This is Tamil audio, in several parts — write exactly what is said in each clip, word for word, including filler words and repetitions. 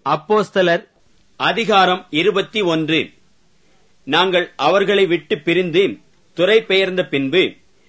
அப்போஸ்தலர் அதிகாரம் இருபத்தி ஒன்று. நாங்கள் அவர்களை விட்டு பிரிந்து துறை பெயர்ந்த பின்பு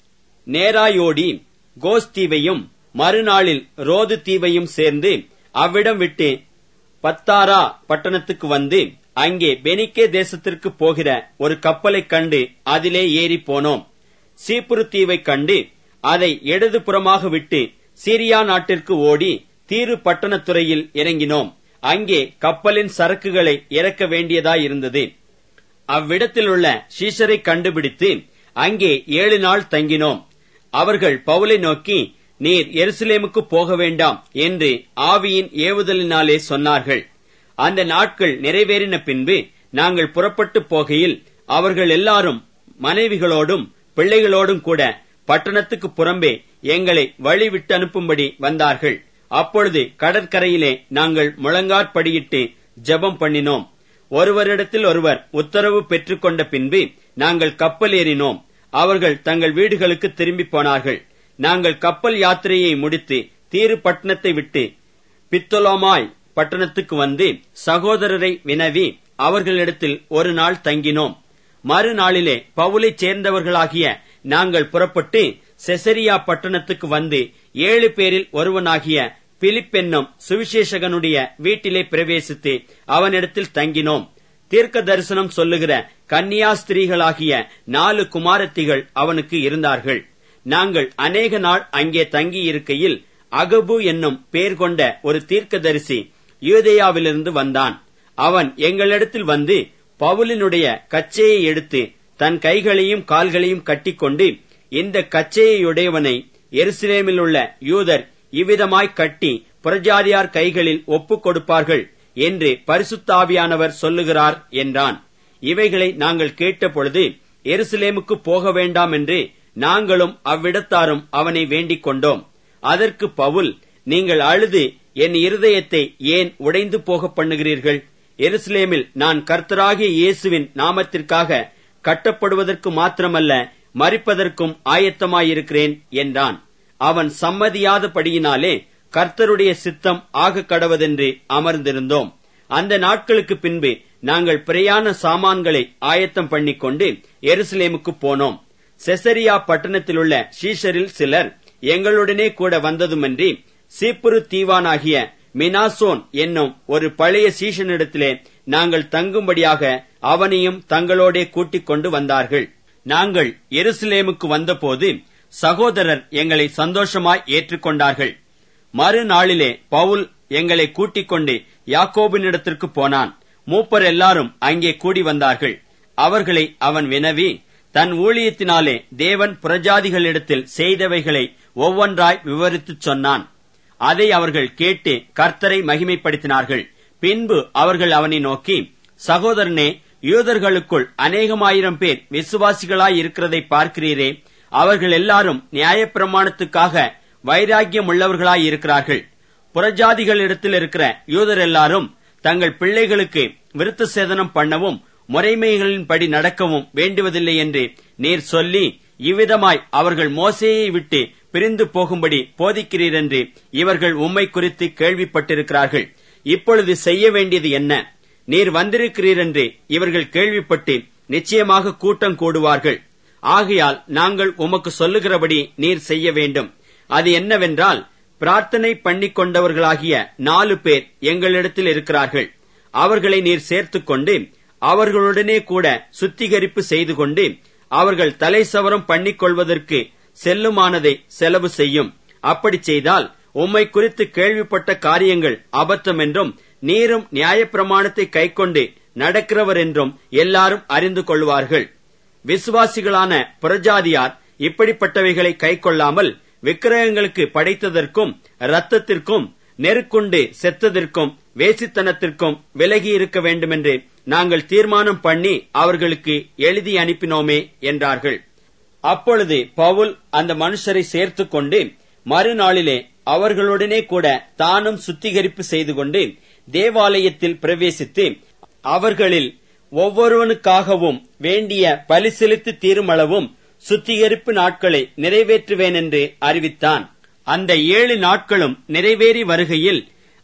நேராயோடி கோஸ் தீவையும் மறுநாளில் ரோது தீவையும் சேர்ந்து அவ்விடம் விட்டு பத்தாரா பட்டணத்துக்கு வந்து அங்கே பெனிக்கே தேசத்திற்கு போகிற ஒரு கப்பலைக் கண்டு அதிலே ஏறி போனோம். சீப்புரு தீவை கண்டு அதை இடதுபுறமாக விட்டு சீரியா நாட்டிற்கு ஓடி தீரு பட்டணத்துறையில் இறங்கினோம். அங்கே கப்பலின் சரக்குகளை இறக்க வேண்டியதாயிருந்தது. அவ்விடத்தில் உள்ள சீஷரை கண்டுபிடித்து அங்கே ஏழு நாள் தங்கினோம். அவர்கள் பவுலை நோக்கி, நீர் எருசலேமுக்கு போக வேண்டாம் என்று ஆவியின் ஏவுதலினாலே சொன்னார்கள். அந்த நாட்கள் நிறைவேறின பின்பு நாங்கள் புறப்பட்டு போகையில் அவர்கள் எல்லாரும் மனைவிகளோடும் பிள்ளைகளோடும் கூட பட்டணத்துக்கு புறம்பே எங்களை வழி விட்டு அனுப்பும்படி வந்தார்கள். அப்பொழுது கடற்கரையிலே நாங்கள் முழங்காற்படியிட்டு ஜெபம் பண்ணினோம். ஒருவரிடத்தில் ஒருவர் உத்தரவு பெற்றுக் கொண்ட பின்பு நாங்கள் கப்பல் ஏறினோம். அவர்கள் தங்கள் வீடுகளுக்கு திரும்பி போனார்கள். நாங்கள் கப்பல் யாத்திரையை முடித்து தீரு பட்டணத்தை விட்டு பித்தொலோமாய் பட்டணத்துக்கு வந்து சகோதரரை வினவி அவர்களிடத்தில் ஒரு நாள் தங்கினோம். மறுநாளிலே பவுலைச் சேர்ந்தவர்களாகிய நாங்கள் புறப்பட்டு செசரியா பட்டணத்துக்கு வந்து ஏழு பேரில் ஒருவனாகிய பிலிப் என்னும் சுவிசேஷகனுடைய வீட்டிலே பிரவேசித்து அவனிடத்தில் தங்கினோம். தீர்க்க தரிசனம் சொல்லுகிற கன்னியா ஸ்திரீகளாகிய நாலு குமாரத்திகள் அவனுக்கு இருந்தார்கள். நாங்கள் அநேக நாள் அங்கே தங்கியிருக்கையில் அகபு என்னும் பேர் கொண்ட ஒரு தீர்க்கதரிசி யூதேயாவிலிருந்து வந்தான். அவன் எங்களிடத்தில் வந்து பவுலினுடைய கச்சையை எடுத்து தன் கைகளையும் கால்களையும் கட்டிக்கொண்டு, இந்த கச்சையுடையவனை எருசலேமில் உள்ள யூதர் இவ்விதமாய் கட்டி புறஜாதியார் கைகளில் ஒப்புக் கொடுப்பார்கள் என்று பரிசுத்தாவியானவர் சொல்லுகிறார் என்றான். இவைகளை நாங்கள் கேட்டபொழுது எருசலேமுக்கு போக வேண்டாம் என்று நாங்களும் அவ்விடத்தாரும் அவனை வேண்டிக் கொண்டோம். அதற்கு பவுல், நீங்கள் அழுது என் இருதயத்தை ஏன் உடைந்து போக பண்ணுகிறீர்கள்? எருசலேமில் நான் கர்த்தராகிய இயேசுவின் நாமத்திற்காக கட்டப்படுவதற்கு மாத்திரமல்ல, மரிப்பதற்கும் ஆயத்தமாயிருக்கிறேன் என்றான். அவன் சம்மதியாதபடியினாலே கர்த்தருடைய சித்தம் ஆக கடவதென்று அமர்ந்திருந்தோம். அந்த நாட்களுக்கு பின்பு நாங்கள் பிரயாண சாமான்களை ஆயத்தம் பண்ணிக்கொண்டு எருசலேமுக்கு போனோம். செசரியா பட்டணத்திலுள்ள சீஷரில் சிலர் எங்களுடனே கூட வந்ததுமன்றி சீப்புரு தீவானாகிய மினாசோன் என்னும் ஒரு பழைய சீஷனிடத்திலே நாங்கள் தங்கும்படியாக அவனையும் தங்களோடே கூட்டிக் கொண்டு வந்தார்கள். நாங்கள் எருசலேமுக்கு வந்தபோது சகோதரர் எங்களை சந்தோஷமாய் ஏற்றுக்கொண்டார்கள். மறுநாளிலே பவுல் எங்களை கூட்டிக் கொண்டு யாக்கோபினிடத்திற்கு போனான். மூப்பர் எல்லாரும் அங்கே கூடி வந்தார்கள். அவர்களை அவன் வினவி தன் ஊழியத்தினாலே தேவன் புறஜாதிகளிடத்தில் செய்தவைகளை ஒவ்வொன்றாய் விவரித்துச் சொன்னான். அதை அவர்கள் கேட்டு கர்த்தரை மகிமைப்படுத்தினார்கள். பின்பு அவர்கள் அவனை நோக்கி, சகோதரனே, யூதர்களுக்குள் அநேகமாயிரம் பேர் விசுவாசிகளாய் இருக்கிறதை பார்க்கிறீரே, அவர்கள் எல்லாரும் நியாயப்பிரமாணத்துக்காக வைராக்கியம் உள்ளவர்களாய் இருக்கிறார்கள். புறஜாதிகளிடத்தில் இருக்கிற யூதர் எல்லாரும் தங்கள் பிள்ளைகளுக்கு விருத்த சேதனம் பண்ணவும் முறைமைகளின்படி நடக்கவும் வேண்டுவதில்லை என்று நீர் சொல்லி இவ்விதமாய் அவர்கள் மோசேயை விட்டு பிரிந்து போகும்படி போதிக்கிறீர் என்று இவர்கள் உம்மை குறித்து கேள்விப்பட்டிருக்கிறார்கள். இப்பொழுது செய்ய வேண்டியது என்ன? நீர் வந்திருக்கிறீர் என்று இவர்கள் கேள்விப்பட்டு நிச்சயமாக கூட்டம் கூடுவார்கள். ஆகையால் நாங்கள் உமக்கு சொல்லுகிறபடி நீர் செய்ய வேண்டும். அது என்னவென்றால், பிரார்த்தனை பண்ணிக் கொண்டவர்களாகிய நாலு பேர் எங்களிடத்தில் இருக்கிறார்கள். அவர்களை நீர் சேர்த்துக்கொண்டு அவர்களுடனே கூட சுத்திகரிப்பு செய்து கொண்டு அவர்கள் தலை சவரம் பண்ணிக் கொள்வதற்கு செல்லுமானதை செலவு செய்யும். அப்படி செய்தால் உம்மை குறித்து கேள்விப்பட்ட காரியங்கள் அபத்தம் என்றும் நீரும் நியாயப்பிரமாணத்தை கைக்கொண்டு நடக்கிறவர் என்றும் எல்லாரும் அறிந்து கொள்வார்கள். விசுவாசிகளான புறஜாதியார் இப்படிப்பட்டவைகளை கைக்கொள்ளாமல் விக்கிரகங்களுக்கு படைத்ததற்கும் இரத்தத்திற்கும் நெருக்குண்டு செத்ததற்கும் வேசித்தனத்திற்கும் விலகி இருக்க வேண்டுமென்று நாங்கள் தீர்மானம் பண்ணி அவர்களுக்கு எழுதி அனுப்பினோமே என்றார்கள். அப்பொழுது பவுல் அந்த மனுஷரை சேர்த்துக் கொண்டு மறுநாளிலே அவர்களுடனே கூட தானும் சுத்திகரிப்பு செய்து கொண்டு தேவாலயத்தில் பிரவேசித்து அவர்களில் ஒவ்வொருவனுக்காகவும் வேண்டிய பலி செலுத்தி தீருமளவும் சுத்திகரிப்பு நாட்களை நிறைவேற்றுவேன் என்று அறிவித்தான். அந்த ஏழு நாட்களும் நிறைவேறி வருகையில்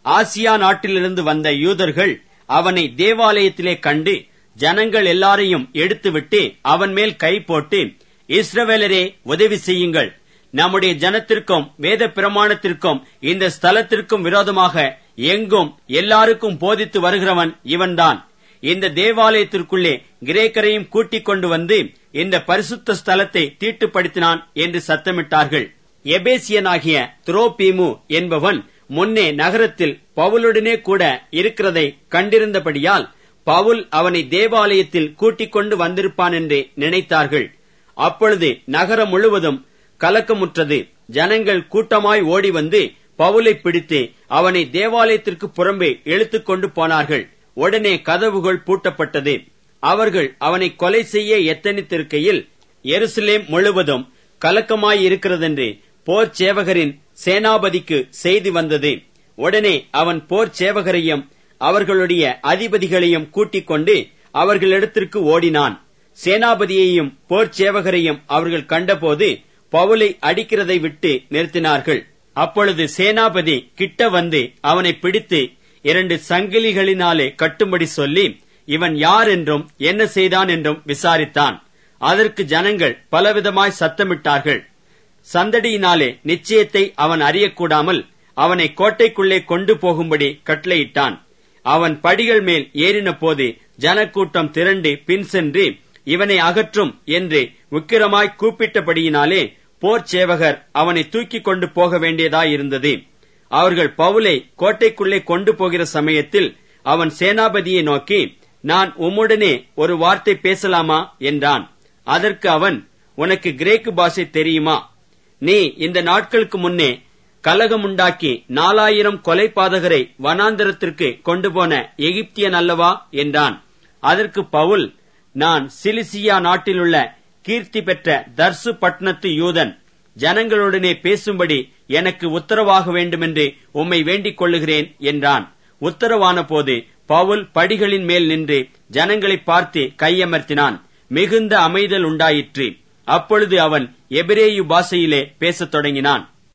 ஆசியா நாட்டிலிருந்து வந்த யூதர்கள் அவனை தேவாலயத்திலே கண்டு ஜனங்கள் எல்லாரையும் எடுத்துவிட்டு அவன் மேல் கை போட்டு, இஸ்ரவேலரே, உதவி செய்யுங்கள், நம்முடைய ஜனத்திற்கும் வேத பிரமாணத்திற்கும் இந்த ஸ்தலத்திற்கும் விரோதமாக எங்கும் எல்லாருக்கும் போதித்து வருகிறவன் இவன்தான். இந்த தேவாலயத்திற்குள்ளே கிரேக்கரையும் கூட்டிக் கொண்டு வந்து இந்த பரிசுத்த ஸ்தலத்தை தீட்டுப்படுத்தினான் என்று சத்தமிட்டார்கள். எபேசியனாகிய துரோபீமு என்பவன் முன்னே நகரத்தில் பவுலுடனே கூட இருக்கிறதை கண்டிருந்தபடியால் பவுல் அவனை தேவாலயத்தில் கூட்டிக் கொண்டு வந்திருப்பான் என்று நினைத்தார்கள். அப்பொழுது நகரம் முழுவதும் கலக்கமுற்றது. ஜனங்கள் கூட்டமாய் ஓடி வந்து பவுலை பிடித்து அவனை தேவாலயத்திற்கு புறம்பே இழுத்துக் கொண்டு போனார்கள். உடனே கதவுகள் பூட்டப்பட்டது. அவர்கள் அவனை கொலை செய்ய எத்தனித்திருக்கையில் எருசலேம் முழுவதும் கலக்கமாயிருக்கிறதென்று போர் சேவகரின் சேனாபதிக்கு செய்தி வந்தது. உடனே அவன் போர் சேவகரையும் அவர்களுடைய அதிபதிகளையும் கூட்டிக் கொண்டு அவர்களிடத்திற்கு ஓடினான். சேனாபதியையும் போர் சேவகரையும் அவர்கள் கண்டபோது பவுலை அடிக்கிறதை விட்டு நிறுத்தினார்கள். அப்பொழுது சேனாபதி கிட்ட வந்து அவனை பிடித்து இரண்டு சங்கிலிகளினாலே கட்டும்படி சொல்லி, இவன் யார் என்றும் என்ன செய்தான் என்றும் விசாரித்தான். அதற்கு ஜனங்கள் பலவிதமாய் சத்தமிட்டார்கள். சந்தடியினாலே நிச்சயத்தை அவன் அறியக்கூடாமல் அவனை கோட்டைக்குள்ளே கொண்டு போகும்படி கட்டளையிட்டான். அவன் படிகள் மேல் ஏறின போது ஜனக்கூட்டம் திரண்டு பின் சென்று இவனை அகற்றும் என்று உக்கிரமாய் கூப்பிட்டபடியினாலே போர் சேவகர் அவனை தூக்கிக் கொண்டு போக வேண்டியதாயிருந்தது. அவர்கள் பவுலை கோட்டைக்குள்ளே கொண்டு போகிற சமயத்தில் அவன் சேனாபதியை நோக்கி, நான் உம்முடனே ஒரு வார்த்தை பேசலாமா என்றான். அதற்கு அவன், உனக்கு கிரேக்கு பாஷை தெரியுமா? நீ இந்த நாட்களுக்கு முன்னே கலகமுண்டாக்கி நாலாயிரம் கொலைபாதகரை வனாந்தரத்திற்கு கொண்டு போன எகிப்தியன் அல்லவா என்றான். அதற்கு பவுல், நான் சிலிசியா நாட்டிலுள்ள கீர்த்தி பெற்ற தர்சு பட்டணத்து யூதன், ஜனங்களுடனே பேசும்படி எனக்கு உத்தரவாக வேண்டுமென்று உம்மை வேண்டிக் கொள்ளுகிறேன் என்றான். உத்தரவான போது பவுல் படிகளின் மேல் நின்று ஜனங்களை பார்த்து கையமர்த்தினான். மிகுந்த அமைதல் உண்டாயிற்று. அப்பொழுது அவன் எபிரேயு பாஷையிலே பேசத் தொடங்கினான்.